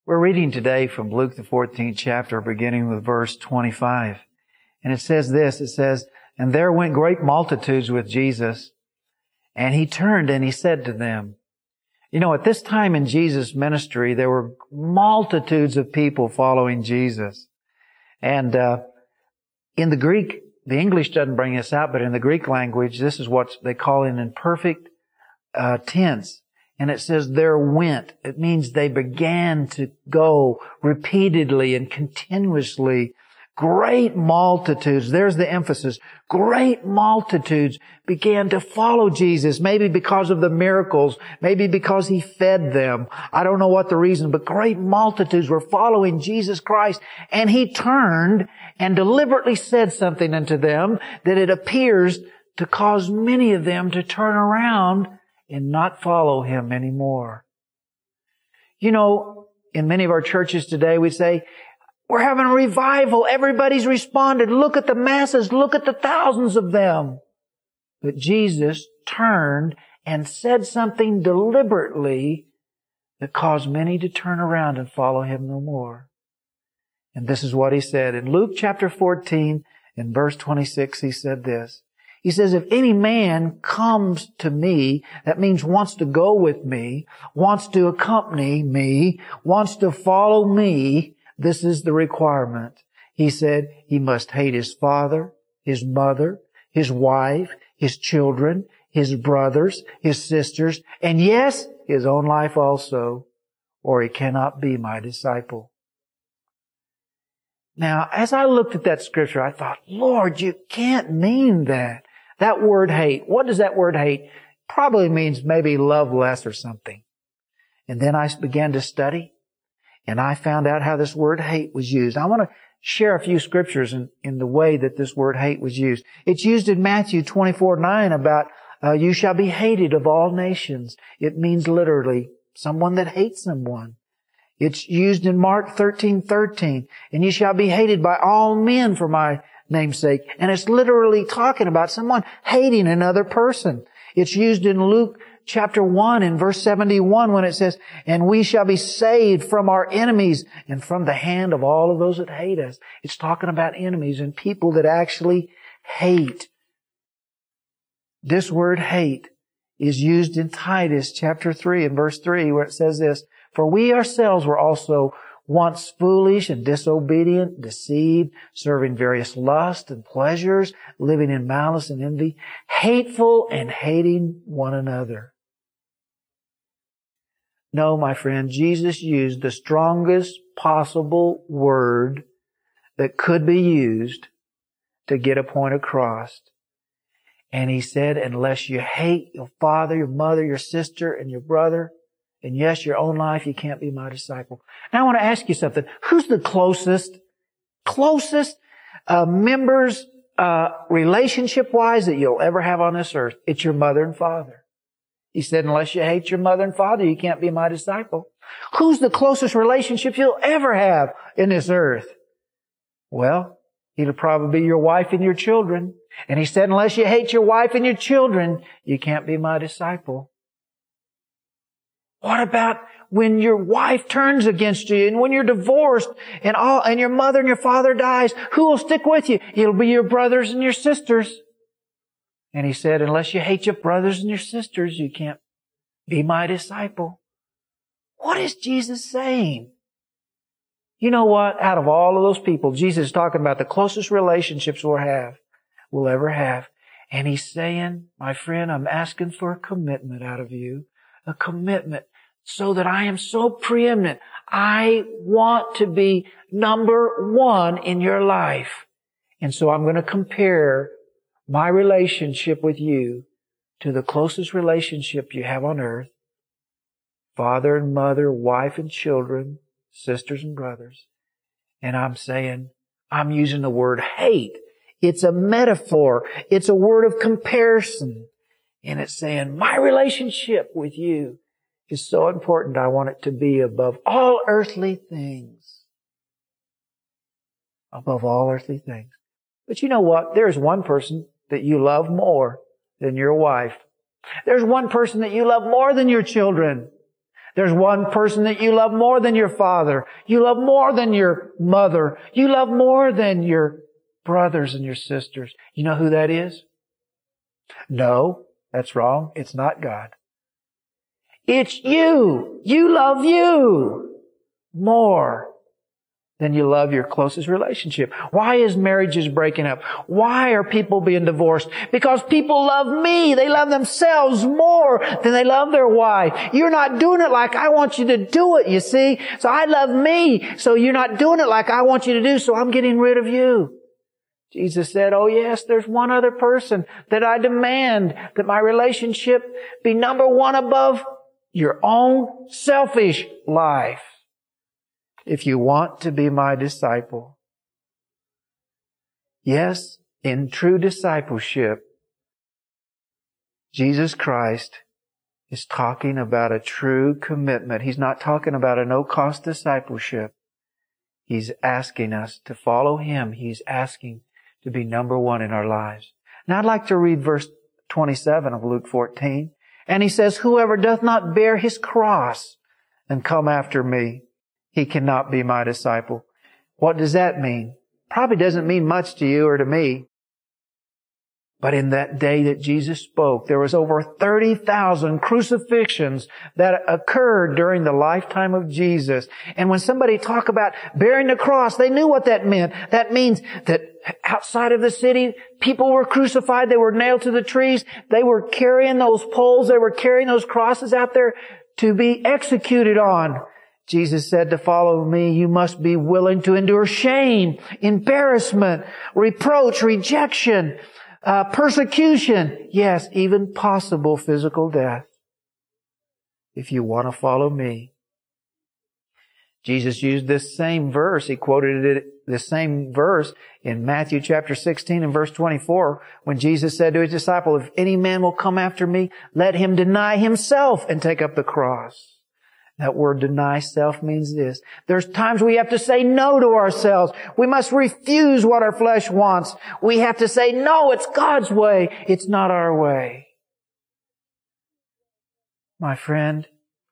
We're reading today from Luke, the 14th chapter, beginning with verse 25. And it says this, it says, "And there went great multitudes with Jesus, and He turned and He said to them." You know, at this time in Jesus' ministry, there were multitudes of people following Jesus. And in the Greek, the English doesn't bring this out, but in the Greek language, this is what they call an imperfect tense. And it says, there went. It means they began to go repeatedly and continuously. Great multitudes, there's the emphasis, great multitudes began to follow Jesus, maybe because of the miracles, maybe because He fed them. I don't know what the reason, but great multitudes were following Jesus Christ. And He turned and deliberately said something unto them that it appears to cause many of them to turn around and not follow Him anymore. You know, in many of our churches today, we say, we're having a revival. Everybody's responded. Look at the masses. Look at the thousands of them. But Jesus turned and said something deliberately that caused many to turn around and follow Him no more. And this is what He said. In Luke chapter 14, in verse 26, He said this. He says, "If any man comes to me," that means wants to go with me, wants to accompany me, wants to follow me, this is the requirement. He said he must hate his father, his mother, his wife, his children, his brothers, his sisters, and yes, his own life also, or he cannot be my disciple. Now, as I looked at that scripture, I thought, Lord, you can't mean that. That word hate, what does that word hate? Probably means maybe love less or something. And then I began to study, and I found out how this word hate was used. I want to share a few scriptures in the way that this word hate was used. It's used in Matthew 24:9 about you shall be hated of all nations. It means literally someone that hates someone. It's used in Mark 13:13, and you shall be hated by all men for my name's sake. And it's literally talking about someone hating another person. It's used in Luke chapter 1 in verse 71 when it says, "And we shall be saved from our enemies and from the hand of all of those that hate us." It's talking about enemies and people that actually hate. This word hate is used in Titus chapter 3 and verse 3 where it says this, "For we ourselves were also once foolish and disobedient, deceived, serving various lusts and pleasures, living in malice and envy, hateful and hating one another." No, my friend, Jesus used the strongest possible word that could be used to get a point across. And He said, unless you hate your father, your mother, your sister, and your brother, and yes, your own life, you can't be my disciple. Now I want to ask you something. Who's the closest members, relationship-wise that you'll ever have on this earth? It's your mother and father. He said, unless you hate your mother and father, you can't be my disciple. Who's the closest relationship you'll ever have in this earth? Well, it'll probably be your wife and your children. And He said, unless you hate your wife and your children, you can't be my disciple. What about when your wife turns against you and when you're divorced and your mother and your father dies? Who will stick with you? It'll be your brothers and your sisters. And He said, unless you hate your brothers and your sisters, you can't be my disciple. What is Jesus saying? You know what? Out of all of those people, Jesus is talking about the closest relationships we'll ever have. And He's saying, my friend, I'm asking for a commitment out of you. A commitment so that I am so preeminent. I want to be number one in your life. And so I'm going to compare my relationship with you to the closest relationship you have on earth. Father and mother, wife and children, sisters and brothers. And I'm saying, I'm using the word hate. It's a metaphor. It's a word of comparison. And it's saying, my relationship with you is so important. I want it to be above all earthly things. Above all earthly things. But you know what? There's one person that you love more than your wife. There's one person that you love more than your children. There's one person that you love more than your father. You love more than your mother. You love more than your brothers and your sisters. You know who that is? No, that's wrong. It's not God. It's you. You love you more than you love your closest relationship. Why is marriages breaking up? Why are people being divorced? Because people love me. They love themselves more than they love their wife. You're not doing it like I want you to do it, you see. So I love me. So you're not doing it like I want you to do, so I'm getting rid of you. Jesus said, oh yes, there's one other person that I demand that my relationship be number one above your own selfish life. If you want to be my disciple. Yes, in true discipleship, Jesus Christ is talking about a true commitment. He's not talking about a no-cost discipleship. He's asking us to follow Him. He's asking to be number one in our lives. Now I'd like to read verse 27 of Luke 14. And He says, whoever doth not bear his cross and come after me, he cannot be my disciple. What does that mean? Probably doesn't mean much to you or to me. But in that day that Jesus spoke, there was over 30,000 crucifixions that occurred during the lifetime of Jesus. And when somebody talked about bearing the cross, they knew what that meant. That means that outside of the city, people were crucified. They were nailed to the trees. They were carrying those poles. They were carrying those crosses out there to be executed on. Jesus said, to follow me, you must be willing to endure shame, embarrassment, reproach, rejection, persecution. Yes, even possible physical death. If you want to follow me. Jesus used this same verse. He quoted the same verse in Matthew chapter 16 and verse 24 when Jesus said to His disciple, if any man will come after me, let him deny himself and take up the cross. That word deny self means this. There's times we have to say no to ourselves. We must refuse what our flesh wants. We have to say, no, it's God's way. It's not our way. My friend,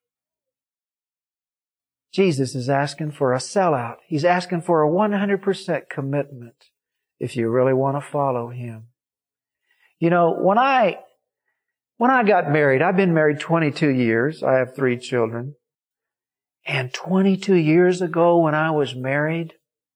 Jesus is asking for a sellout. He's asking for a 100% commitment if you really want to follow Him. You know, when I got married, I've been married 22 years. I have 3 children. And 22 years ago when I was married,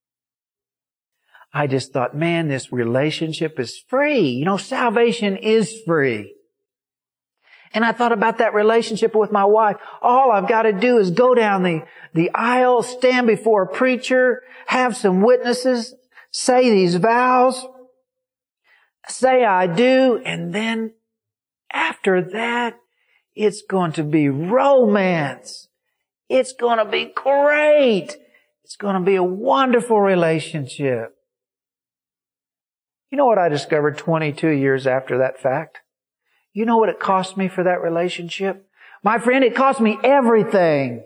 I just thought, man, this relationship is free. You know, salvation is free. And I thought about that relationship with my wife. All I've got to do is go down the aisle, stand before a preacher, have some witnesses, say these vows, say I do, and then after that, it's going to be romance. It's going to be great. It's going to be a wonderful relationship. You know what I discovered 22 years after that fact? You know what it cost me for that relationship? My friend, it cost me everything.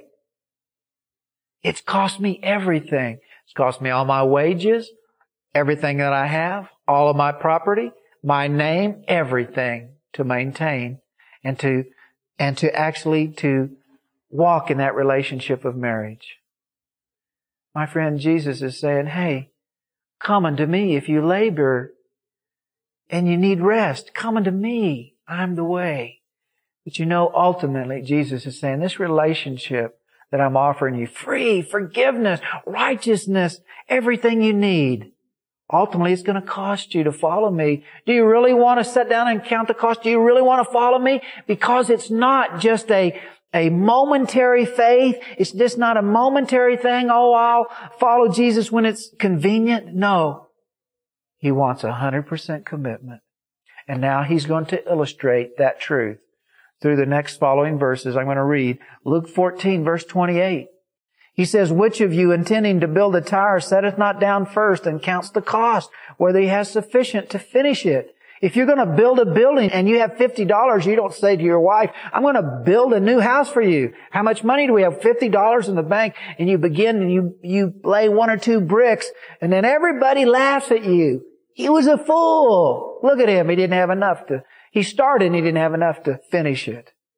It's cost me everything. It's cost me all my wages, everything that I have, all of my property, my name, everything to maintain and to actually walk in that relationship of marriage. My friend, Jesus is saying, hey, come unto me if you labor and you need rest. Come unto me. I'm the way. But you know, ultimately, Jesus is saying this relationship that I'm offering you, free, forgiveness, righteousness, everything you need. Ultimately, it's going to cost you to follow me. Do you really want to sit down and count the cost? Do you really want to follow me? Because it's not just a momentary faith. It's just not a momentary thing. Oh, I'll follow Jesus when it's convenient. No. He wants 100% commitment. And now He's going to illustrate that truth through the next following verses. I'm going to read Luke 14, verse 28. He says, which of you intending to build a tower setteth not down first and counts the cost, whether he has sufficient to finish it? If you're going to build a building and you have $50, you don't say to your wife, I'm going to build a new house for you. How much money do we have? $50 in the bank. And you begin and you lay 1 or 2 bricks and then everybody laughs at you. He was a fool. Look at him. He started and he didn't have enough to finish it.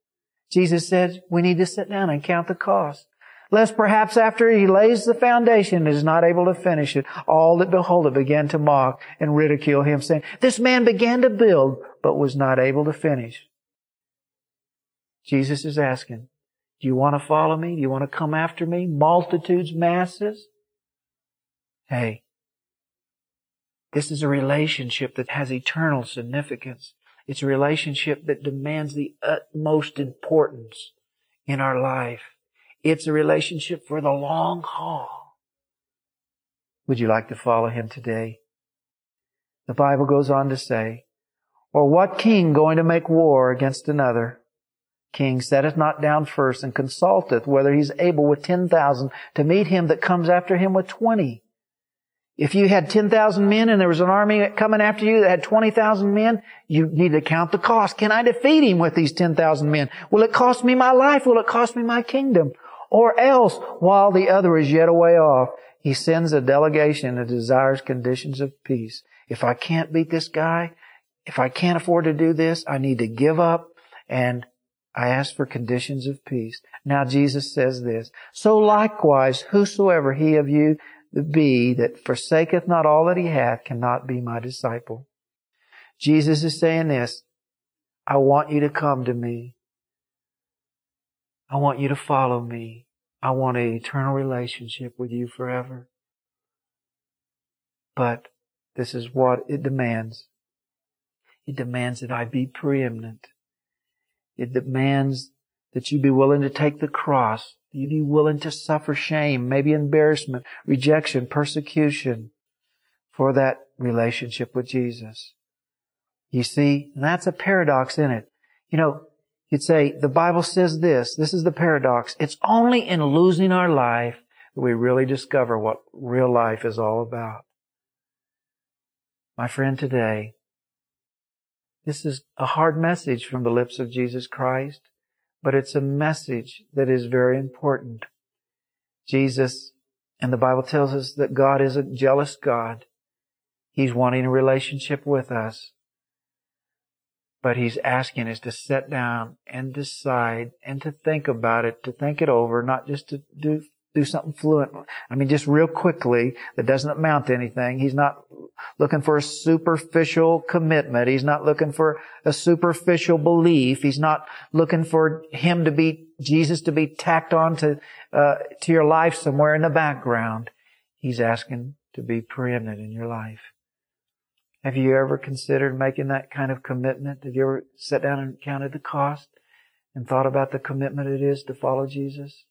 Jesus said we need to sit down and count the cost. Lest perhaps after He lays the foundation and is not able to finish it, all that behold it began to mock and ridicule Him, saying, this man began to build, but was not able to finish. Jesus is asking, do you want to follow me? Do you want to come after me? Multitudes, masses? Hey, this is a relationship that has eternal significance. It's a relationship that demands the utmost importance in our life. It's a relationship for the long haul. Would you like to follow Him today? The Bible goes on to say, or what king going to make war against another king setteth not down first and consulteth whether he's able with 10,000 to meet him that comes after him with 20? If you had 10,000 men and there was an army coming after you that had 20,000 men, you need to count the cost. Can I defeat him with these 10,000 men? Will it cost me my life? Will it cost me my kingdom? Or else, while the other is yet a way off, he sends a delegation that desires conditions of peace. If I can't beat this guy, if I can't afford to do this, I need to give up, and I ask for conditions of peace. Now Jesus says this, so likewise, whosoever he of you be that forsaketh not all that he hath cannot be my disciple. Jesus is saying this, I want you to come to me. I want you to follow me. I want an eternal relationship with you forever. But this is what it demands. It demands that I be preeminent. It demands that you be willing to take the cross. You be willing to suffer shame, maybe embarrassment, rejection, persecution for that relationship with Jesus. You see, and that's a paradox in it. You know, you'd say, the Bible says this. This is the paradox. It's only in losing our life that we really discover what real life is all about. My friend, today, this is a hard message from the lips of Jesus Christ, but it's a message that is very important. Jesus, and the Bible tells us that God is a jealous God. He's wanting a relationship with us. But He's asking us to sit down and decide and to think about it, to think it over, not just to do something fluent. I mean, just real quickly that doesn't amount to anything. He's not looking for a superficial commitment. He's not looking for a superficial belief. He's not looking for Jesus to be tacked on to your life somewhere in the background. He's asking to be preeminent in your life. Have you ever considered making that kind of commitment? Have you ever sat down and counted the cost and thought about the commitment it is to follow Jesus?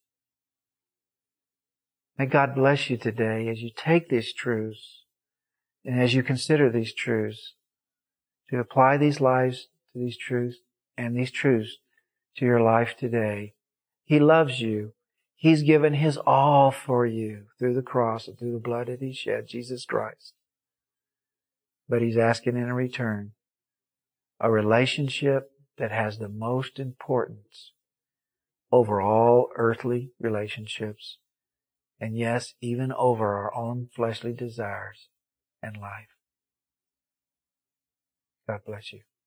May God bless you today as you take these truths and as you consider these truths, to apply these lives to these truths and these truths to your life today. He loves you. He's given His all for you through the cross and through the blood that He shed, Jesus Christ. But He's asking in return a relationship that has the most importance over all earthly relationships. And yes, even over our own fleshly desires and life. God bless you.